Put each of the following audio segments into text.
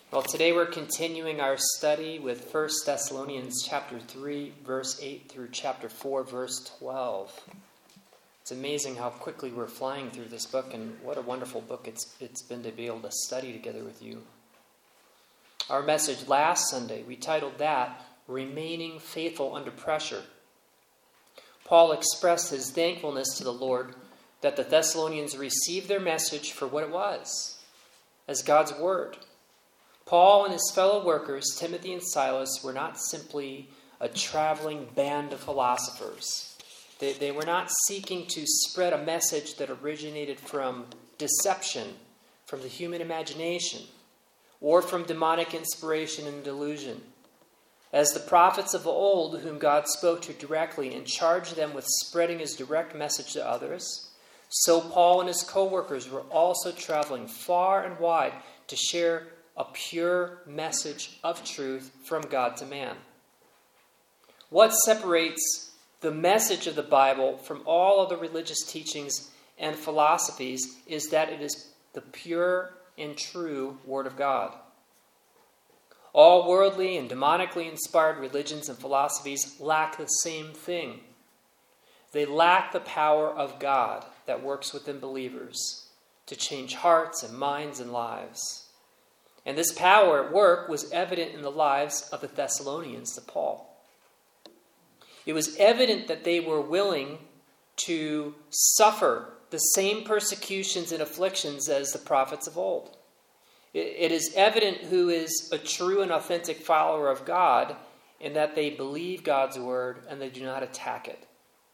Well, today we're continuing our study with 1 Thessalonians chapter 3, verse 8 through chapter 4, verse 12. It's amazing how quickly we're flying through this book, and what a wonderful book it's been to be able to study together with you. Our message last Sunday, we titled that, Remaining Faithful Under Pressure. Paul expressed his thankfulness to the Lord that the Thessalonians received their message for what it was, as God's word. Paul and his fellow workers, Timothy and Silas, were not simply a traveling band of philosophers. They were not seeking to spread a message that originated from deception, from the human imagination, or from demonic inspiration and delusion. As the prophets of old, whom God spoke to directly and charged them with spreading his direct message to others, so Paul and his co-workers were also traveling far and wide to share a pure message of truth from God to man. What separates the message of the Bible from all other religious teachings and philosophies is that it is the pure and true Word of God. All worldly and demonically inspired religions and philosophies lack the same thing. They lack the power of God that works within believers to change hearts and minds and lives. And this power at work was evident in the lives of the Thessalonians to Paul. It was evident that they were willing to suffer the same persecutions and afflictions as the prophets of old. It is evident who is a true and authentic follower of God in that they believe God's word and they do not attack it.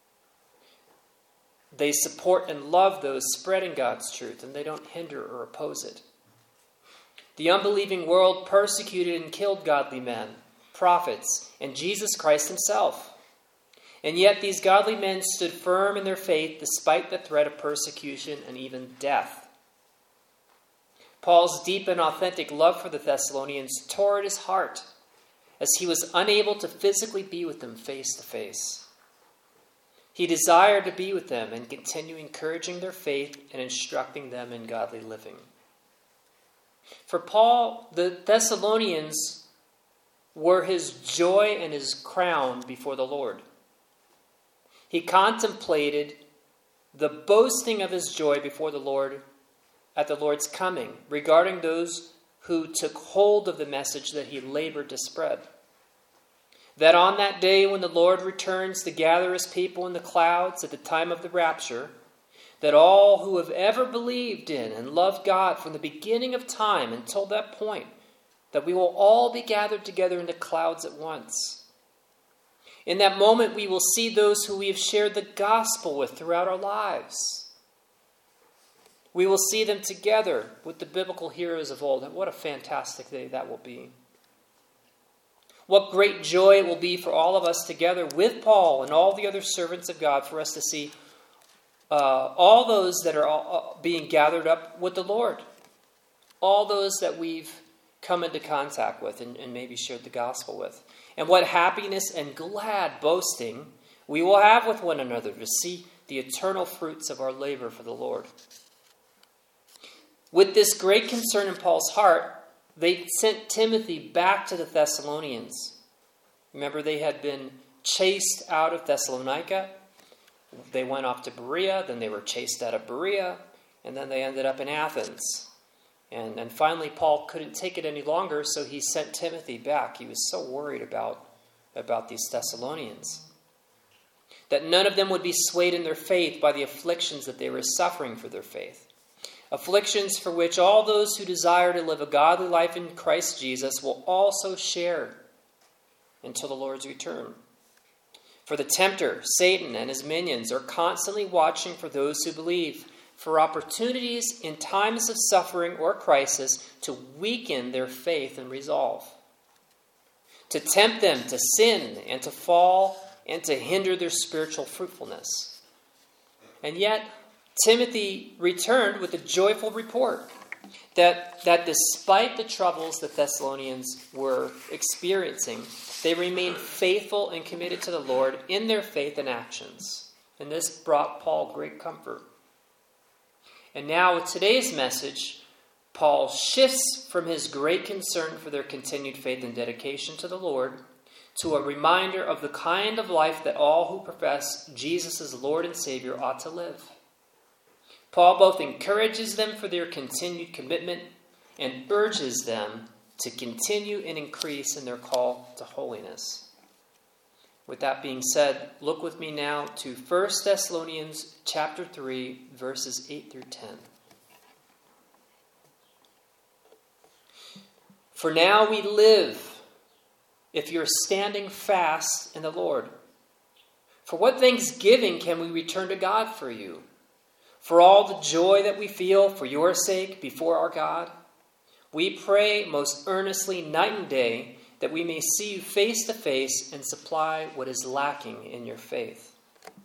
They support and love those spreading God's truth, and they don't hinder or oppose it. The unbelieving world persecuted and killed godly men, prophets, and Jesus Christ himself. And yet these godly men stood firm in their faith despite the threat of persecution and even death. Paul's deep and authentic love for the Thessalonians tore at his heart as he was unable to physically be with them face to face. He desired to be with them and continue encouraging their faith and instructing them in godly living. For Paul, the Thessalonians were his joy and his crown before the Lord. He contemplated the boasting of his joy before the Lord at the Lord's coming, regarding those who took hold of the message that he labored to spread. That on that day when the Lord returns to gather his people in the clouds at the time of the rapture, that all who have ever believed in and loved God from the beginning of time until that point, that we will all be gathered together in the clouds at once. In that moment, we will see those who we have shared the gospel with throughout our lives. We will see them together with the biblical heroes of old. And what a fantastic day that will be. What great joy it will be for all of us together with Paul and all the other servants of God for us to see all those that are being gathered up with the Lord. All those that we've come into contact with and maybe shared the gospel with. And what happiness and glad boasting we will have with one another to see the eternal fruits of our labor for the Lord. With this great concern in Paul's heart, they sent Timothy back to the Thessalonians. Remember, they had been chased out of Thessalonica. They went off to Berea, then they were chased out of Berea, and then they ended up in Athens. And finally, Paul couldn't take it any longer, so he sent Timothy back. He was so worried about these Thessalonians. That none of them would be swayed in their faith by the afflictions that they were suffering for their faith. Afflictions for which all those who desire to live a godly life in Christ Jesus will also share until the Lord's return. For the tempter, Satan, and his minions are constantly watching for those who believe, for opportunities in times of suffering or crisis to weaken their faith and resolve, to tempt them to sin and to fall and to hinder their spiritual fruitfulness. And yet, Timothy returned with a joyful report that despite the troubles the Thessalonians were experiencing, they remained faithful and committed to the Lord in their faith and actions. And this brought Paul great comfort. And now with today's message, Paul shifts from his great concern for their continued faith and dedication to the Lord to a reminder of the kind of life that all who profess Jesus as Lord and Savior ought to live. Paul both encourages them for their continued commitment and urges them to continue and increase in their call to holiness. With that being said, look with me now to 1 Thessalonians chapter 3, verses 8 through 10. For now we live, if you're standing fast in the Lord. For what thanksgiving can we return to God for you? For all the joy that we feel for your sake before our God, we pray most earnestly night and day that we may see you face to face and supply what is lacking in your faith.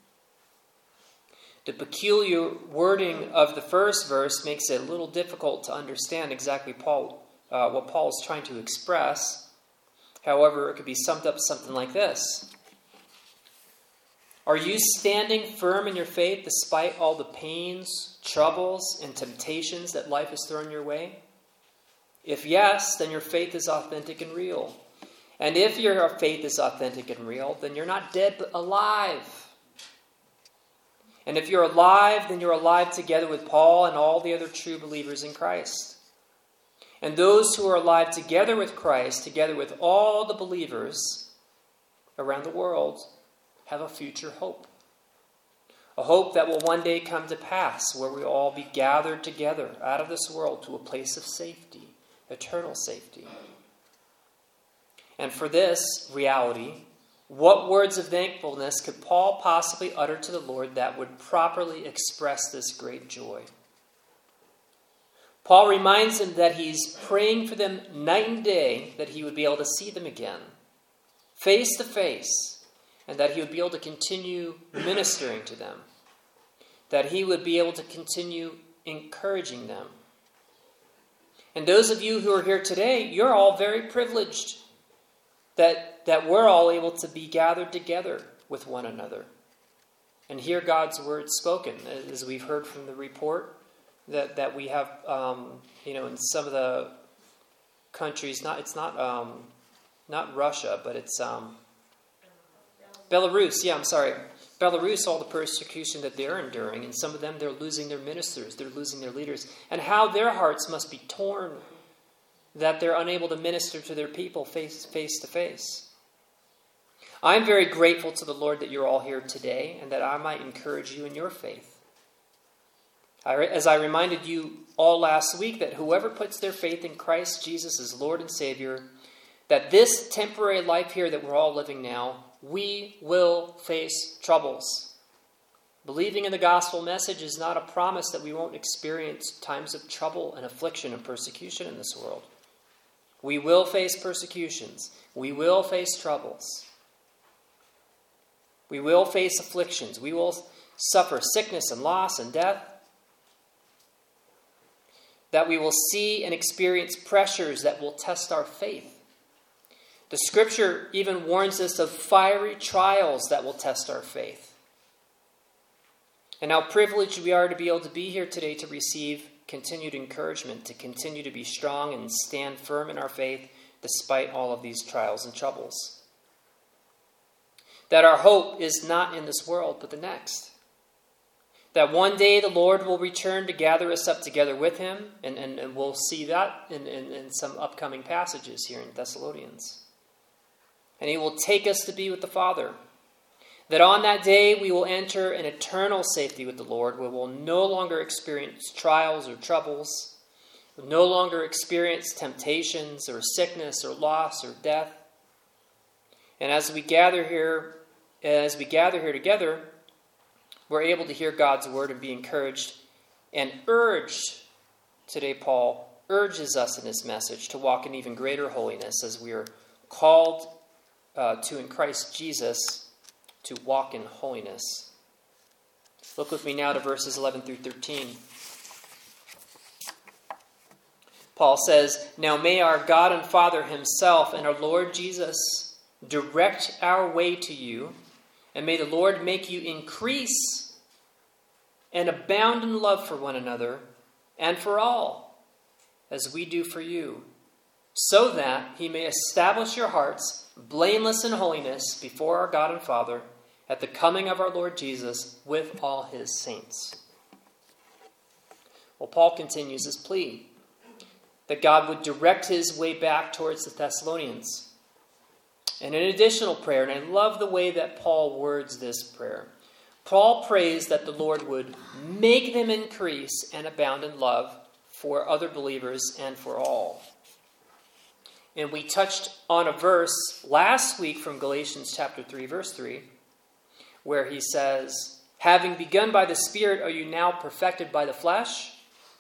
The peculiar wording of the first verse makes it a little difficult to understand exactly what Paul is trying to express. However, it could be summed up something like this. Are you standing firm in your faith despite all the pains, troubles, and temptations that life has thrown your way? If yes, then your faith is authentic and real. And if your faith is authentic and real, then you're not dead but alive. And if you're alive, then you're alive together with Paul and all the other true believers in Christ. And those who are alive together with Christ, together with all the believers around the world, have a future hope. A hope that will one day come to pass, where we all be gathered together out of this world to a place of safety, eternal safety. And for this reality, what words of thankfulness could Paul possibly utter to the Lord that would properly express this great joy? Paul reminds them that he's praying for them night and day, that he would be able to see them again, face to face, and that he would be able to continue ministering to them, that he would be able to continue encouraging them. And those of you who are here today, you're all very privileged that we're all able to be gathered together with one another and hear God's word spoken, as we've heard from the report that we have, in some of the countries. It's not Russia, but it's Belarus. Yeah, I'm sorry. Belarus, all the persecution that they're enduring, and some of them, they're losing their ministers, they're losing their leaders, and how their hearts must be torn that they're unable to minister to their people face to face. I'm very grateful to the Lord that you're all here today, and that I might encourage you in your faith. As I reminded you all last week, that whoever puts their faith in Christ Jesus as Lord and Savior, that this temporary life here that we're all living now, we will face troubles. Believing in the gospel message is not a promise that we won't experience times of trouble and affliction and persecution in this world. We will face persecutions. We will face troubles. We will face afflictions. We will suffer sickness and loss and death. That we will see and experience pressures that will test our faith. The scripture even warns us of fiery trials that will test our faith. And how privileged we are to be able to be here today to receive continued encouragement, to continue to be strong and stand firm in our faith despite all of these trials and troubles. That our hope is not in this world, but the next. That one day the Lord will return to gather us up together with him, and we'll see that in some upcoming passages here in Thessalonians. And he will take us to be with the Father. That on that day we will enter an eternal safety with the Lord, where we'll no longer experience trials or troubles, we'll no longer experience temptations or sickness or loss or death. And as we gather here together, we're able to hear God's word and be encouraged and urged. Today, Paul urges us in his message to walk in even greater holiness as we are called to in Christ Jesus to walk in holiness. Look with me now to verses 11 through 13. Paul says, "Now may our God and Father himself and our Lord Jesus direct our way to you, and may the Lord make you increase and abound in love for one another and for all, as we do for you, so that he may establish your hearts blameless in holiness before our God and Father at the coming of our Lord Jesus with all his saints. Well, Paul continues his plea that God would direct his way back towards the Thessalonians. And an additional prayer, and I love the way that Paul words this prayer. Paul prays that the Lord would make them increase and abound in love for other believers and for all. And we touched on a verse last week from Galatians chapter 3, verse 3, where he says, having begun by the Spirit, are you now perfected by the flesh?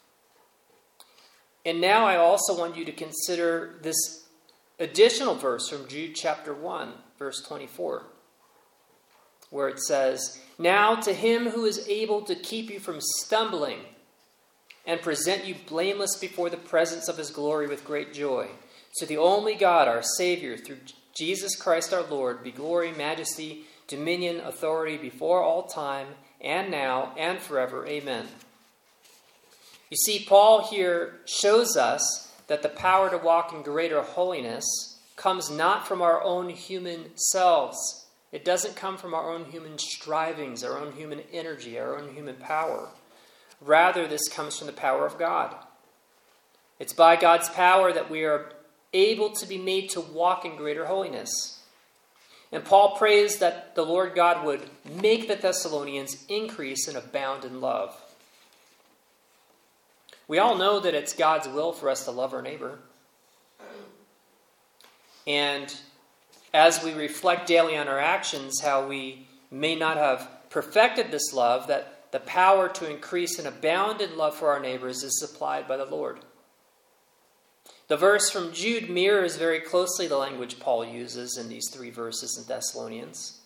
And now I also want you to consider this additional verse from Jude chapter 1, verse 24, where it says, now to him who is able to keep you from stumbling and present you blameless before the presence of his glory with great joy, to the only God, our Savior, through Jesus Christ our Lord, be glory, majesty, dominion, authority before all time, and now, and forever. Amen. You see, Paul here shows us that the power to walk in greater holiness comes not from our own human selves. It doesn't come from our own human strivings, our own human energy, our own human power. Rather, this comes from the power of God. It's by God's power that we are able to be made to walk in greater holiness. And Paul prays that the Lord God would make the Thessalonians increase and abound in love. We all know that it's God's will for us to love our neighbor. And as we reflect daily on our actions, how we may not have perfected this love, that the power to increase and abound in love for our neighbors is supplied by the Lord. The verse from Jude mirrors very closely the language Paul uses in these 3 verses in Thessalonians.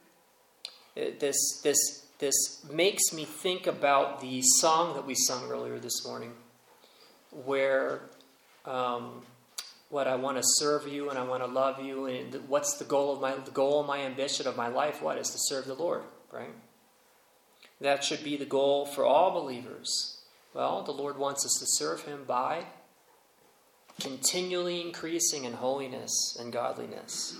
This makes me think about the song that we sung earlier this morning, where what I want to serve you and I want to love you, and what's the goal of my ambition of my life? What is to serve the Lord, right? That should be the goal for all believers. Well, the Lord wants us to serve him by continually increasing in holiness and godliness.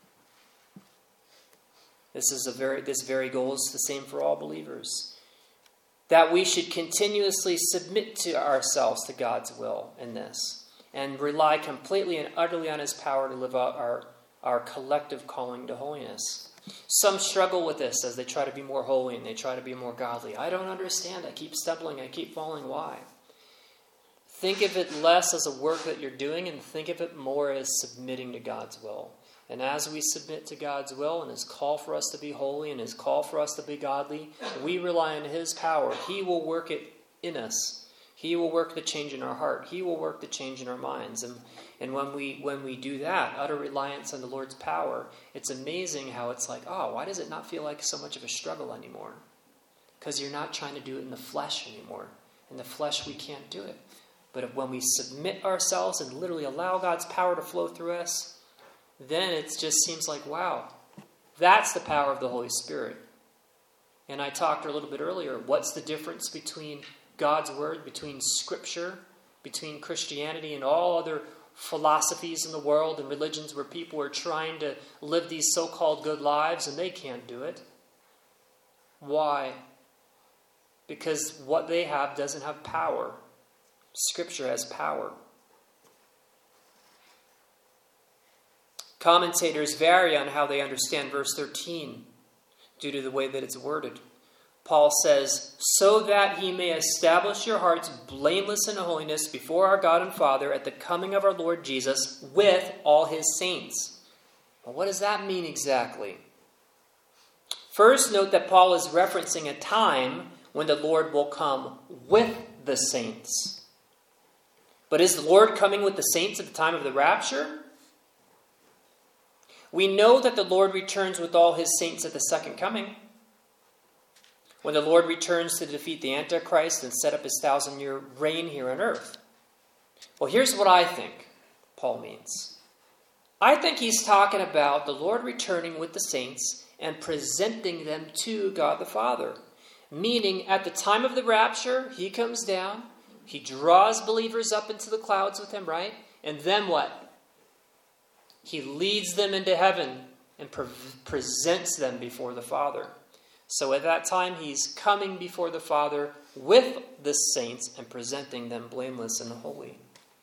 This very goal is the same for all believers. That we should continuously submit to ourselves to God's will in this, and rely completely and utterly on his power to live out our collective calling to holiness. Some struggle with this as they try to be more holy and they try to be more godly. I don't understand. I keep stumbling. I keep falling. Why? Think of it less as a work that you're doing and think of it more as submitting to God's will. And as we submit to God's will and his call for us to be holy and his call for us to be godly, we rely on his power. He will work it in us. He will work the change in our heart. He will work the change in our minds. And when we do that, utter reliance on the Lord's power, it's amazing how it's like, oh, why does it not feel like so much of a struggle anymore? Because you're not trying to do it in the flesh anymore. In the flesh, we can't do it. But when we submit ourselves and literally allow God's power to flow through us, then it just seems like, wow, that's the power of the Holy Spirit. And I talked a little bit earlier, what's the difference between God's Word, between Scripture, between Christianity and all other philosophies in the world and religions where people are trying to live these so-called good lives and they can't do it? Why? Because what they have doesn't have power. Scripture has power. Commentators vary on how they understand verse 13 due to the way that it's worded. Paul says, so that he may establish your hearts blameless in holiness before our God and Father at the coming of our Lord Jesus with all his saints. Well, what does that mean exactly? First, note that Paul is referencing a time when the Lord will come with the saints. But is the Lord coming with the saints at the time of the rapture? We know that the Lord returns with all his saints at the second coming, when the Lord returns to defeat the Antichrist and set up his 1,000-year reign here on earth. Well, here's what I think Paul means. I think he's talking about the Lord returning with the saints and presenting them to God the Father. Meaning, at the time of the rapture, he comes down, He draws believers up into the clouds with him, right? And then what? He leads them into heaven and presents them before the Father. So at that time, he's coming before the Father with the saints and presenting them blameless and holy.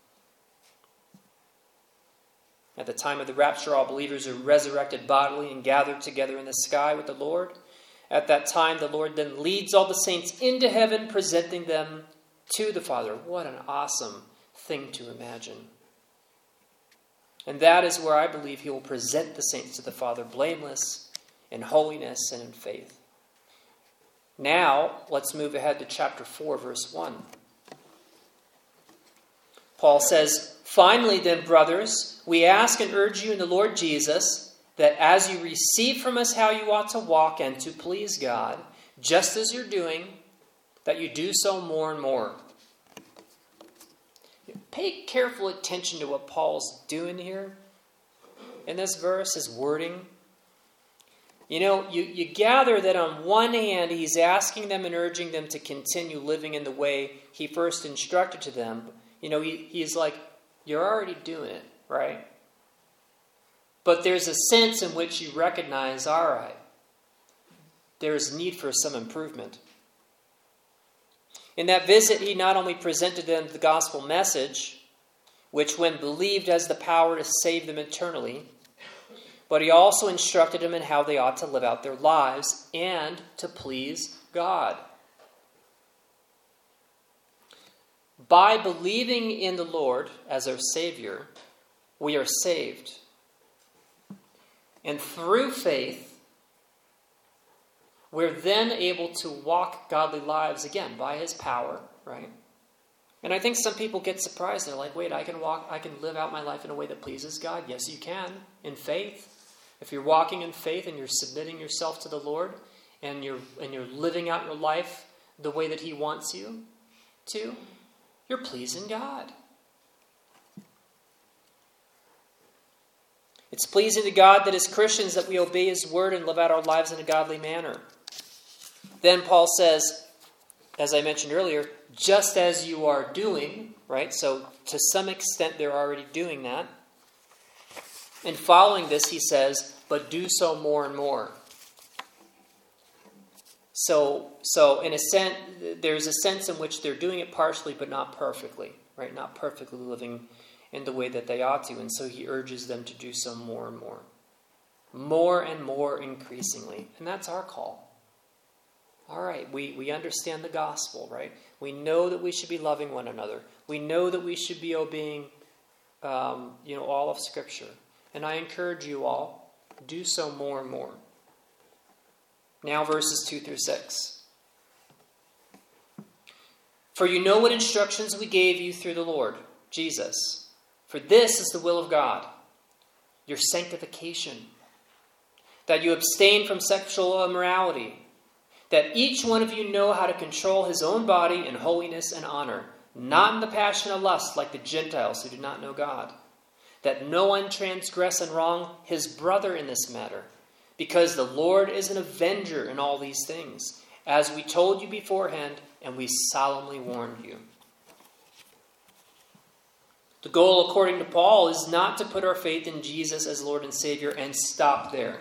At the time of the rapture, all believers are resurrected bodily and gathered together in the sky with the Lord. At that time, the Lord then leads all the saints into heaven, presenting them to the Father. What an awesome thing to imagine. And that is where I believe he will present the saints to the Father, blameless in holiness and in faith. Now, let's move ahead to chapter 4, verse 1. Paul says, "Finally then, brothers, we ask and urge you in the Lord Jesus, that as you receive from us how you ought to walk and to please God, just as you're doing, that you do so more and more." Pay careful attention to what Paul's doing here in this verse, his wording. You know, you gather that on one hand, he's asking them and urging them to continue living in the way he first instructed to them. You know, he's like, you're already doing it, right? But there's a sense in which you recognize, all right, there's need for some improvement. In that visit, he not only presented them the gospel message, which when believed has the power to save them eternally, but he also instructed them in how they ought to live out their lives and to please God. By believing in the Lord as our Savior, we are saved. And through faith, we're then able to walk godly lives again by his power, right? And I think some people get surprised. They're like, wait, I can live out my life in a way that pleases God. Yes, you can, in faith. If you're walking in faith and you're submitting yourself to the Lord and you're living out your life the way that he wants you to, you're pleasing God. It's pleasing to God that as Christians that we obey his word and live out our lives in a godly manner. Then Paul says, as I mentioned earlier, just as you are doing, right? So to some extent they're already doing that. And following this, he says, but do so more and more. So in a sense, there's a sense in which they're doing it partially, but not perfectly, right? Not perfectly living in the way that they ought to. And so he urges them to do so more and more. More and more increasingly. And that's our call. All right, we understand the gospel, right? We know that we should be loving one another. We know that we should be obeying, all of Scripture. And I encourage you all, do so more and more. Now verses 2 through 6. For you know what instructions we gave you through the Lord, Jesus. For this is the will of God, your sanctification, that you abstain from sexual immorality, that each one of you know how to control his own body in holiness and honor, not in the passion of lust like the Gentiles who do not know God, that no one transgress and wrong his brother in this matter, because the Lord is an avenger in all these things, as we told you beforehand, and we solemnly warned you. The goal, according to Paul, is not to put our faith in Jesus as Lord and Savior and stop there.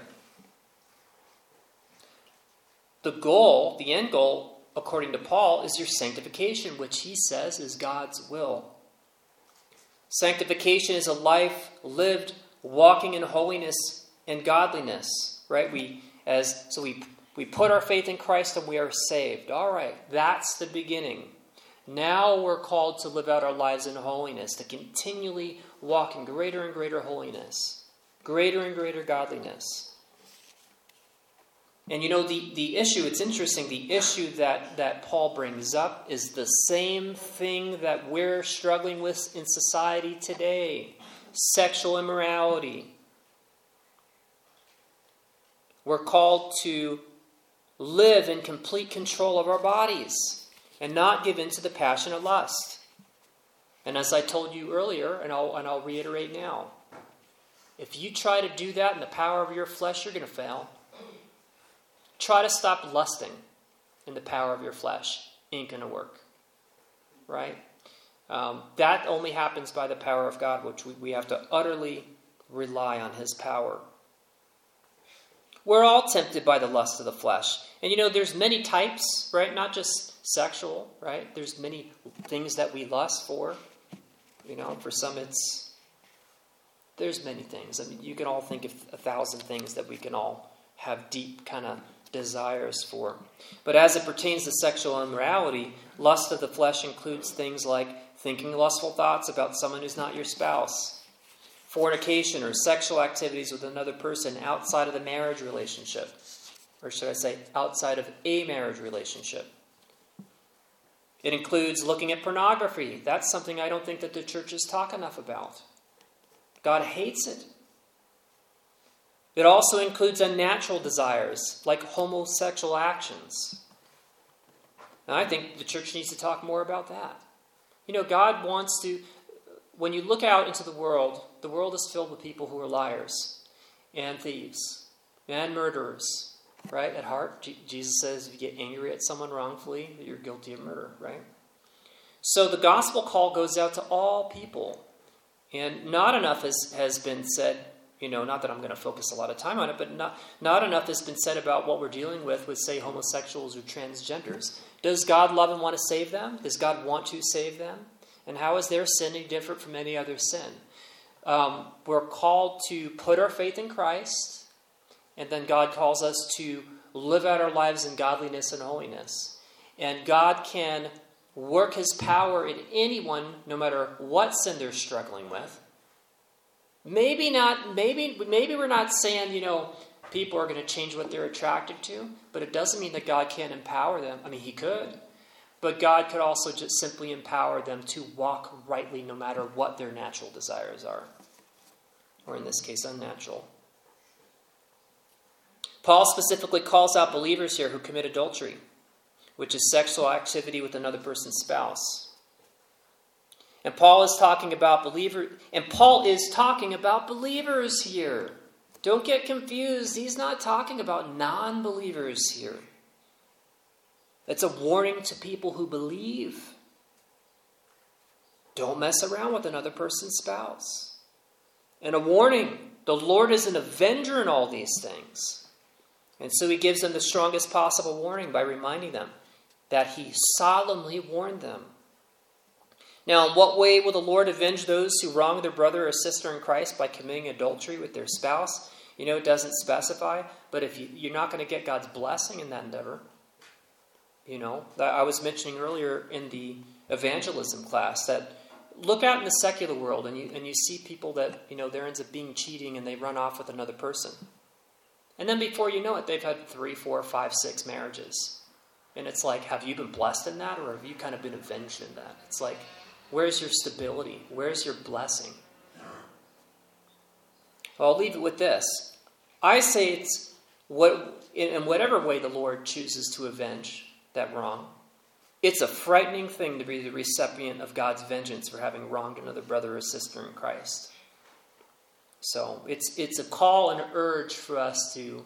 The goal, the end goal, according to Paul, is your sanctification, which he says is God's will. Sanctification is a life lived walking in holiness and godliness, right? We put our faith in Christ and we are saved. All right, that's the beginning. Now we're called to live out our lives in holiness, to continually walk in greater and greater holiness, greater and greater godliness. And you know, the issue, it's interesting, the issue that Paul brings up is the same thing that we're struggling with in society today. Sexual immorality. We're called to live in complete control of our bodies and not give in to the passion of lust. And as I told you earlier, and I'll reiterate now, if you try to do that in the power of your flesh, you're going to fail. Try to stop lusting in the power of your flesh. Ain't going to work. Right? That only happens by the power of God, which we have to utterly rely on his power. We're all tempted by the lust of the flesh. And there's many types, right? Not just sexual, right? There's many things that we lust for. For some there's many things. You can all think of 1,000 things that we can all have deep kind of desires for. But as it pertains to sexual immorality, lust of the flesh includes things like thinking lustful thoughts about someone who's not your spouse, fornication or sexual activities with another person outside of the marriage relationship, or should I say outside of a marriage relationship. It includes looking at pornography. That's something I don't think that the churches talk enough about. God hates it. It also includes unnatural desires, like homosexual actions. And I think the church needs to talk more about that. God wants to, when you look out into the world is filled with people who are liars and thieves and murderers, right? At heart, Jesus says if you get angry at someone wrongfully, you're guilty of murder, right? So the gospel call goes out to all people. And not enough has been said, not that I'm going to focus a lot of time on it, but not enough has been said about what we're dealing with, say, homosexuals or transgenders. Does God love and want to save them? Does God want to save them? And how is their sin any different from any other sin? We're called to put our faith in Christ, and then God calls us to live out our lives in godliness and holiness. And God can work his power in anyone, no matter what sin they're struggling with. Maybe we're not saying, people are going to change what they're attracted to, but it doesn't mean that God can't empower them. He could. But God could also just simply empower them to walk rightly no matter what their natural desires are. Or in this case, unnatural. Paul specifically calls out believers here who commit adultery, which is sexual activity with another person's spouse. And Paul is talking about believers here. Don't get confused. He's not talking about non-believers here. It's a warning to people who believe. Don't mess around with another person's spouse. And a warning, the Lord is an avenger in all these things. And so he gives them the strongest possible warning by reminding them that he solemnly warned them. Now, in what way will the Lord avenge those who wrong their brother or sister in Christ by committing adultery with their spouse? It doesn't specify, but if you're not going to get God's blessing in that endeavor. I was mentioning earlier in the evangelism class that look out in the secular world and you see people that, there ends up being cheating and they run off with another person. And then before you know it, they've had 3, 4, 5, 6 marriages. And it's like, have you been blessed in that, or have you kind of been avenged in that? It's like, where's your stability? Where's your blessing? Well, I'll leave it with this. I say it's in whatever way the Lord chooses to avenge that wrong. It's a frightening thing to be the recipient of God's vengeance for having wronged another brother or sister in Christ. So it's a call and an urge for us to,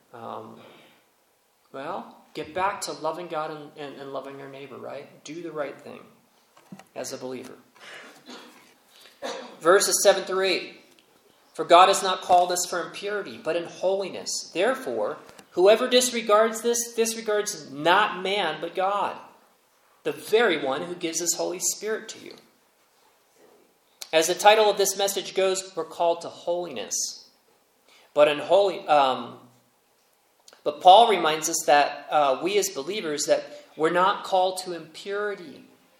get back to loving God and loving our neighbor, right? Do the right thing as a believer. Verses 7 through 8. For God has not called us for impurity, but in holiness. Therefore, whoever disregards this disregards not man, but God, the very one who gives his Holy Spirit to you. As the title of this message goes, we're called to holiness. But but Paul reminds us that we as believers, that we're not called to impurity.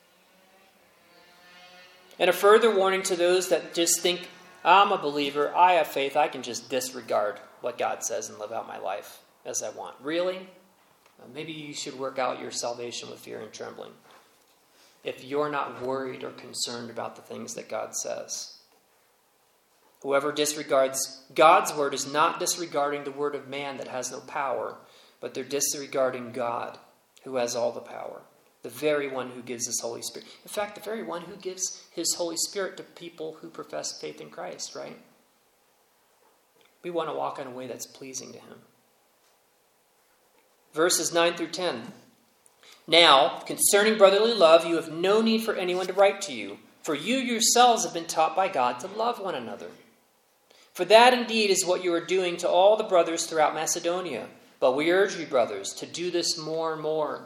And a further warning to those that just think, I'm a believer, I have faith, I can just disregard what God says and live out my life as I want. Really? Maybe you should work out your salvation with fear and trembling, if you're not worried or concerned about the things that God says. Whoever disregards God's word is not disregarding the word of man that has no power, but they're disregarding God, who has all the power, the very one who gives his Holy Spirit. In fact, the very one who gives his Holy Spirit to people who profess faith in Christ, right? We want to walk in a way that's pleasing to him. Verses 9 through 10. Now, concerning brotherly love, you have no need for anyone to write to you, for you yourselves have been taught by God to love one another. For that indeed is what you are doing to all the brothers throughout Macedonia. But we urge you, brothers, to do this more and more.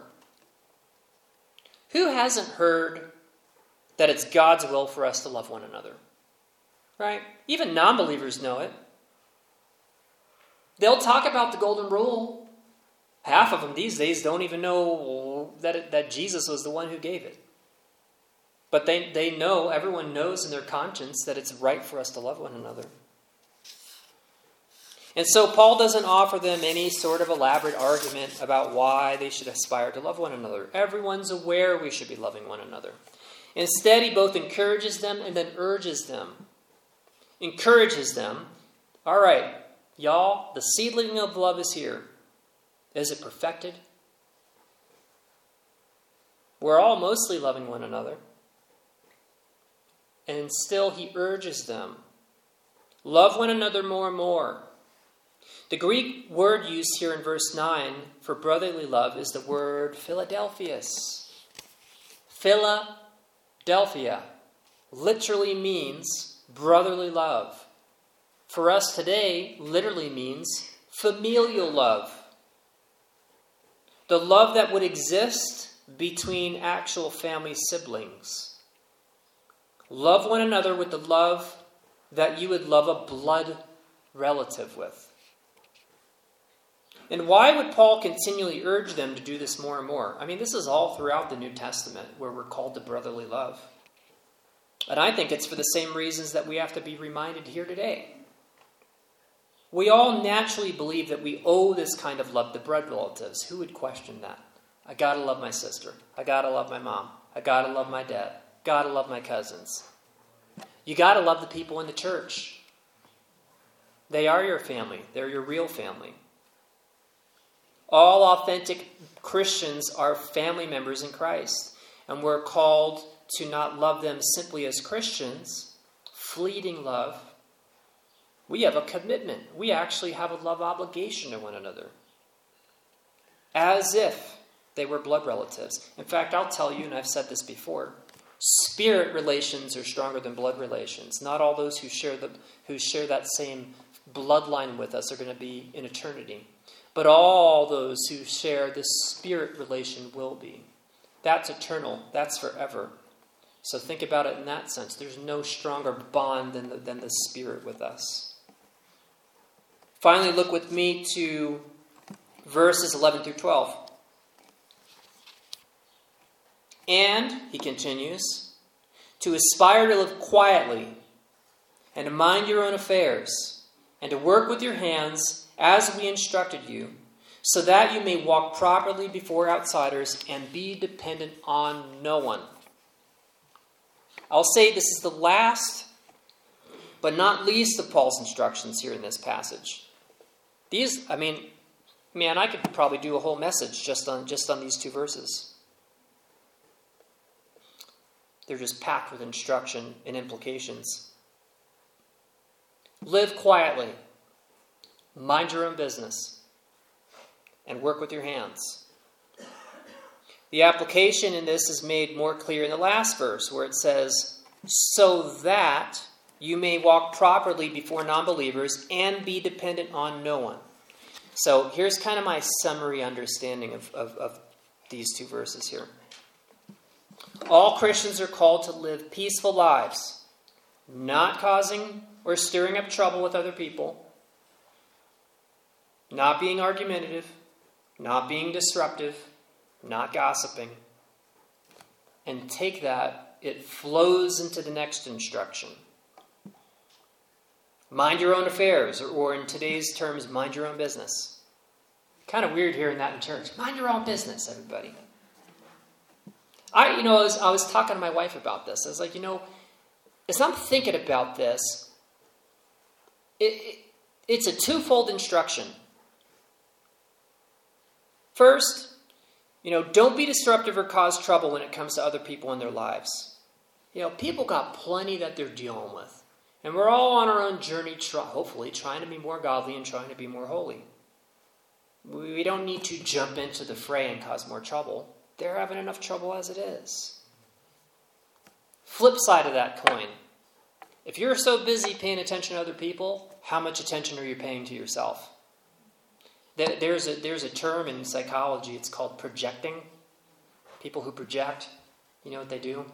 Who hasn't heard that it's God's will for us to love one another? Right? Even non-believers know it. They'll talk about the golden rule. Half of them these days don't even know that Jesus was the one who gave it. But they know, everyone knows in their conscience that it's right for us to love one another. And so Paul doesn't offer them any sort of elaborate argument about why they should aspire to love one another. Everyone's aware we should be loving one another. Instead, he both encourages them and then urges them. Encourages them. All right, y'all, the seedling of love is here. Is it perfected? We're all mostly loving one another. And still he urges them. Love one another more and more. The Greek word used here in verse 9 for brotherly love is the word Philadelphius. Philadelphia literally means brotherly love. For us today, literally means familial love. The love that would exist between actual family siblings. Love one another with the love that you would love a blood relative with. And why would Paul continually urge them to do this more and more? I mean, this is all throughout the New Testament where we're called to brotherly love. And I think it's for the same reasons that we have to be reminded here today. We all naturally believe that we owe this kind of love to blood relatives. Who would question that? I gotta love my sister. I gotta love my mom. I gotta love my dad. Gotta love my cousins. You gotta love the people in the church. They are your family. They're your real family. All authentic Christians are family members in Christ. And we're called to not love them simply as Christians, fleeting love. We have a commitment. We actually have a love obligation to one another. As if they were blood relatives. In fact, I'll tell you, and I've said this before, spirit relations are stronger than blood relations. Not all those who share that same bloodline with us are going to be in eternity. But all those who share this spirit relation will be. That's eternal. That's forever. So think about it in that sense. There's no stronger bond than the Spirit with us. Finally, look with me to verses 11 through 12. And, he continues, to aspire to live quietly and to mind your own affairs and to work with your hands as we instructed you, so that you may walk properly before outsiders and be dependent on no one. I'll say this is the last, but not least of Paul's instructions here in this passage. These, I could probably do a whole message just on these two verses. They're just packed with instruction and implications. Live quietly. Mind your own business. And work with your hands. The application in this is made more clear in the last verse, where it says, so that you may walk properly before non-believers and be dependent on no one. So here's kind of my summary understanding of these two verses here. All Christians are called to live peaceful lives, not causing or stirring up trouble with other people, not being argumentative, not being disruptive, not gossiping. And take that, it flows into the next instruction. Mind your own affairs, or in today's terms, mind your own business. Kind of weird hearing that in church. Mind your own business, everybody. I was talking to my wife about this. I was like, as I'm thinking about this, it's a twofold instruction. First, don't be disruptive or cause trouble when it comes to other people in their lives. People got plenty that they're dealing with. And we're all on our own journey, hopefully, trying to be more godly and trying to be more holy. We don't need to jump into the fray and cause more trouble. They're having enough trouble as it is. Flip side of that coin. If you're so busy paying attention to other people, how much attention are you paying to yourself? There's a term in psychology, it's called projecting. People who project, you know what they do?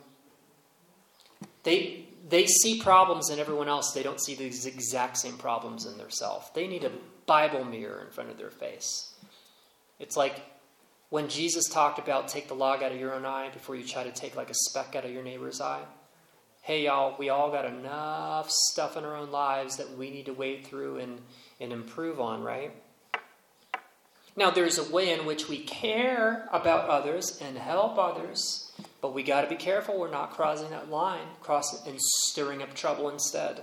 They see problems in everyone else. They don't see these exact same problems in themselves. They need a Bible mirror in front of their face. It's like when Jesus talked about take the log out of your own eye before you try to take like a speck out of your neighbor's eye. Hey, y'all, we all got enough stuff in our own lives that we need to wade through and improve on, right? Now, there's a way in which we care about others and help others, but we got to be careful we're not crossing that line, and stirring up trouble instead.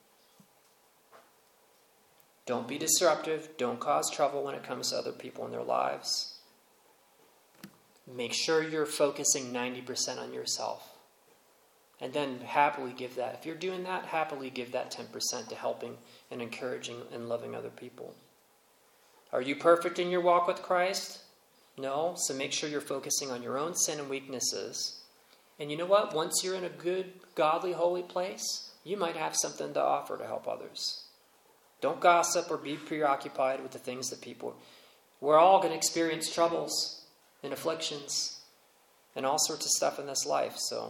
Don't be disruptive. Don't cause trouble when it comes to other people in their lives. Make sure you're focusing 90% on yourself. And then happily give that. If you're doing that, happily give that 10% to helping and encouraging and loving other people. Are you perfect in your walk with Christ? No. So make sure you're focusing on your own sin and weaknesses. And you know what? Once you're in a good, godly, holy place, you might have something to offer to help others. Don't gossip or be preoccupied with the things that people... We're all going to experience troubles and afflictions and all sorts of stuff in this life. So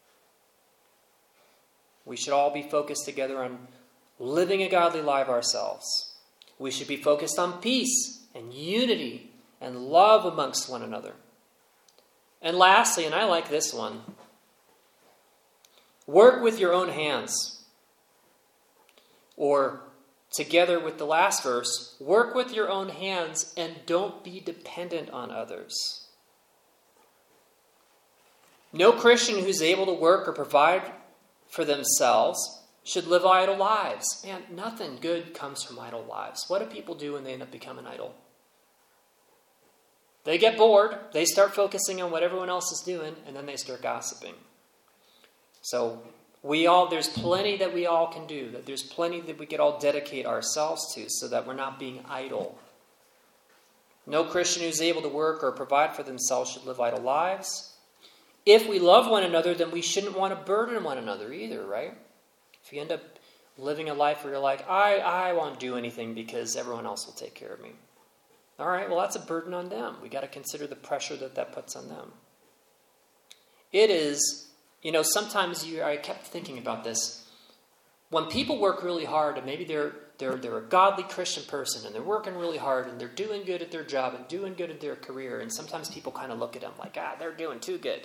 we should all be focused together on living a godly life ourselves. We should be focused on peace and unity and love amongst one another. And lastly, and I like this one, work with your own hands. Or together with the last verse, work with your own hands and don't be dependent on others. No Christian who's able to work or provide for themselves should live idle lives. Man, nothing good comes from idle lives. What do people do when they end up becoming idle? They get bored, they start focusing on what everyone else is doing, and then they start gossiping. So there's plenty that we all can do, that there's plenty that we could all dedicate ourselves to so that we're not being idle. No Christian who's able to work or provide for themselves should live idle lives. If we love one another, then we shouldn't want to burden one another either, right? If you end up living a life where you're like, I won't do anything because everyone else will take care of me. All right, well, that's a burden on them. We got to consider the pressure that puts on them. It is, sometimes I kept thinking about this. When people work really hard, and maybe they're a godly Christian person, and they're working really hard, and they're doing good at their job, and doing good at their career, and sometimes people kind of look at them like, they're doing too good.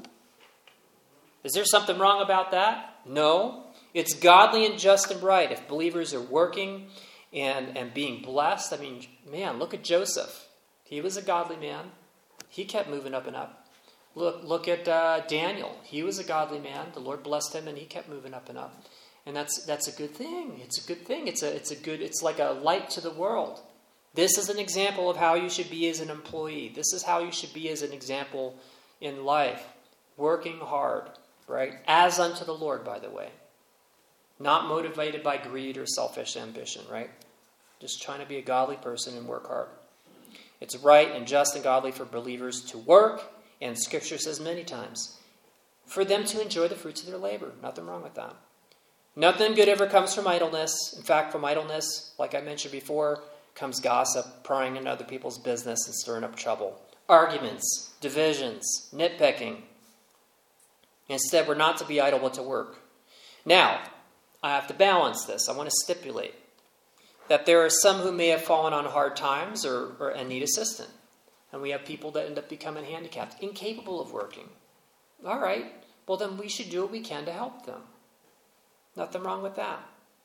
Is there something wrong about that? No. It's godly and just and right if believers are working and being blessed. I mean, man, look at Joseph. He was a godly man. He kept moving up and up. Look at Daniel. He was a godly man. The Lord blessed him, and he kept moving up and up. And that's a good thing. It's a good thing. It's like a light to the world. This is an example of how you should be as an employee. This is how you should be as an example in life. Working hard, right? As unto the Lord, by the way. Not motivated by greed or selfish ambition, right? Just trying to be a godly person and work hard. It's right and just and godly for believers to work, and Scripture says many times, for them to enjoy the fruits of their labor. Nothing wrong with that. Nothing good ever comes from idleness. In fact, from idleness, like I mentioned before, comes gossip, prying into other people's business and stirring up trouble. Arguments, divisions, nitpicking. Instead, we're not to be idle, but to work. Now, I have to balance this. I want to stipulate that there are some who may have fallen on hard times and need assistance. And we have people that end up becoming handicapped, incapable of working. All right, well then we should do what we can to help them. Nothing wrong with that.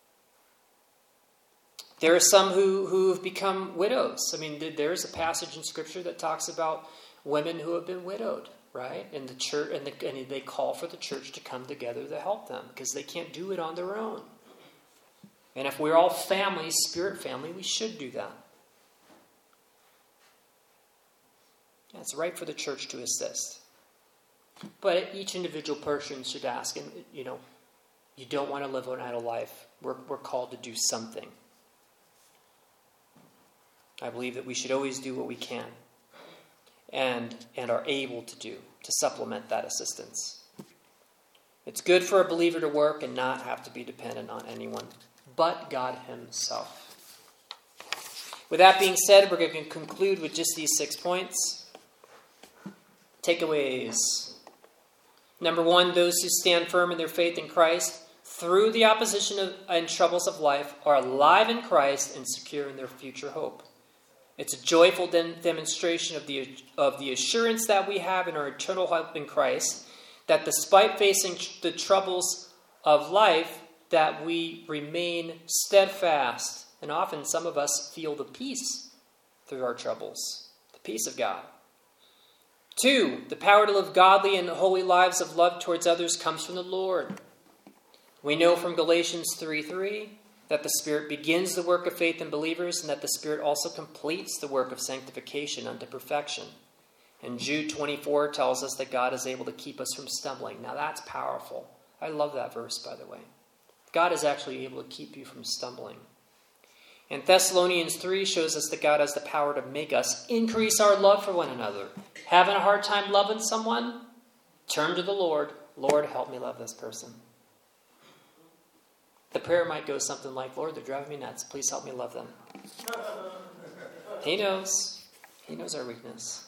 There are some who have become widows. I mean, there's a passage in Scripture that talks about women who have been widowed, right? And the church, and they call for the church to come together to help them because they can't do it on their own. And if we're all family, spirit family, we should do that. Yeah, it's right for the church to assist. But each individual person should ask, and you don't want to live an idle life. We're called to do something. I believe that we should always do what we can. and are able to do to supplement that assistance. It's good for a believer to work and not have to be dependent on anyone but God himself. With that being said, we're going to conclude with just these 6 points. Takeaways. Number 1, those who stand firm in their faith in Christ through the opposition and troubles of life are alive in Christ and secure in their future hope. It's a joyful demonstration of the assurance that we have in our eternal hope in Christ, that despite facing the troubles of life, that we remain steadfast. And often some of us feel the peace through our troubles, the peace of God. 2, the power to live godly and holy lives of love towards others comes from the Lord. We know from Galatians 3:3 that the Spirit begins the work of faith in believers and that the Spirit also completes the work of sanctification unto perfection. And Jude 24 tells us that God is able to keep us from stumbling. Now that's powerful. I love that verse, by the way. God is actually able to keep you from stumbling. And Thessalonians 3 shows us that God has the power to make us increase our love for one another. Having a hard time loving someone? Turn to the Lord. Lord, help me love this person. The prayer might go something like, Lord, they're driving me nuts. Please help me love them. He knows. He knows our weakness.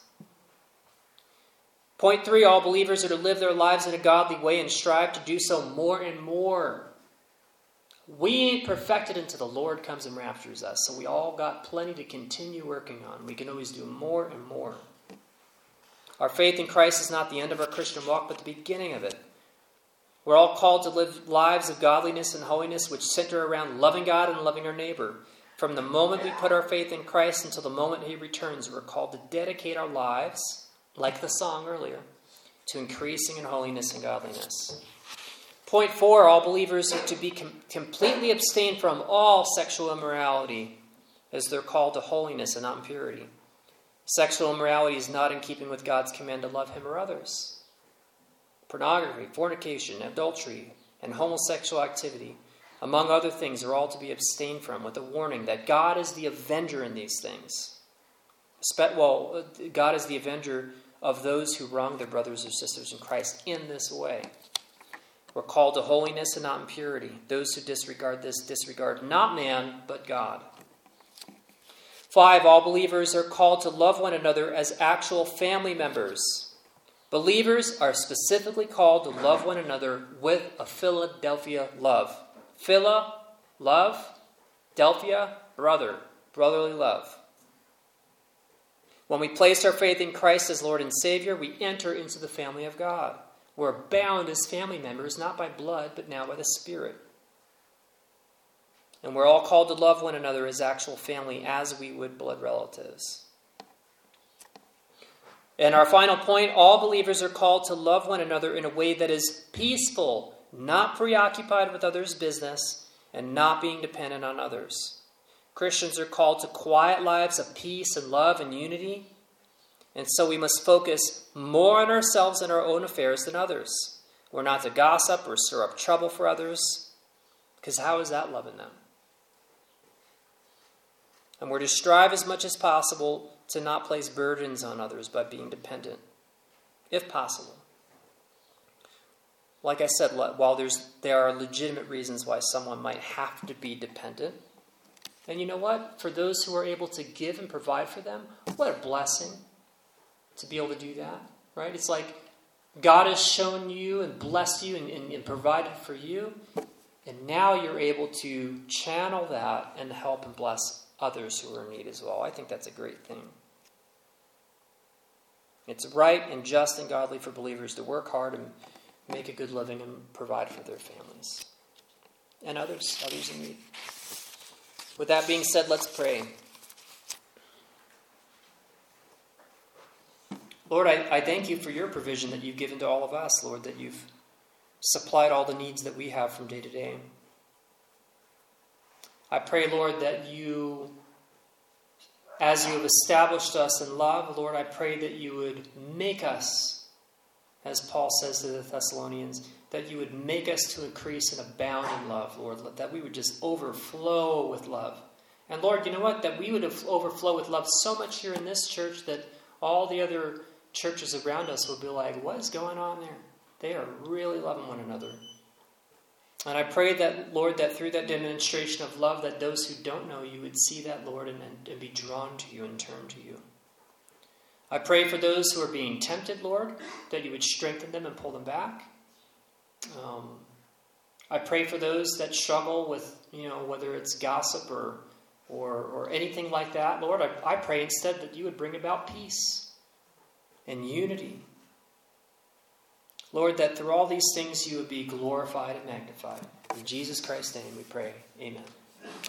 Point 3, all believers are to live their lives in a godly way and strive to do so more and more. We ain't perfected until the Lord comes and raptures us, so we all got plenty to continue working on. We can always do more and more. Our faith in Christ is not the end of our Christian walk, but the beginning of it. We're all called to live lives of godliness and holiness which center around loving God and loving our neighbor. From the moment we put our faith in Christ until the moment he returns, we're called to dedicate our lives, like the song earlier, to increasing in holiness and godliness. Point 4, all believers are to be completely abstain from all sexual immorality, as they're called to holiness and not impurity. Sexual immorality is not in keeping with God's command to love him or others. Pornography, fornication, adultery, and homosexual activity, among other things, are all to be abstained from, with a warning that God is the avenger in these things. God is the avenger of those who wrong their brothers or sisters in Christ in this way. We're called to holiness and not impurity. Those who disregard this disregard not man, but God. 5, all believers are called to love one another as actual family members. Believers are specifically called to love one another with a Philadelphia love. Phila, love. Delphia, brother. Brotherly love. When we place our faith in Christ as Lord and Savior, we enter into the family of God. We're bound as family members, not by blood, but now by the Spirit. And we're all called to love one another as actual family, as we would blood relatives. And our final point, all believers are called to love one another in a way that is peaceful, not preoccupied with others' business, and not being dependent on others. Christians are called to quiet lives of peace and love and unity. And so we must focus more on ourselves and our own affairs than others. We're not to gossip or stir up trouble for others, because how is that loving them? And we're to strive as much as possible to not place burdens on others by being dependent, if possible. Like I said, while there are legitimate reasons why someone might have to be dependent, and you know what? For those who are able to give and provide for them, what a blessing to be able to do that, right? It's like God has shown you and blessed you and provided for you, and now you're able to channel that and help and bless others who are in need as well. I think that's a great thing. It's right and just and godly for believers to work hard and make a good living and provide for their families and others in need. With that being said, let's pray. Lord, I thank you for your provision that you've given to all of us, Lord, that you've supplied all the needs that we have from day to day. I pray, Lord, that you, as you have established us in love, Lord, I pray that you would make us, as Paul says to the Thessalonians, that you would make us to increase and abound in love, Lord, that we would just overflow with love. And Lord, you know what? That we would overflow with love so much here in this church that all the other churches around us will be like, what is going on there? They are really loving one another. And I pray that, Lord, that through that demonstration of love, that those who don't know you would see that, Lord, and be drawn to you and turn to you. I pray for those who are being tempted, Lord, that you would strengthen them and pull them back. I pray for those that struggle with, whether it's gossip or anything like that. Lord, I pray instead that you would bring about peace and unity. Lord, that through all these things you would be glorified and magnified. In Jesus Christ's name we pray. Amen.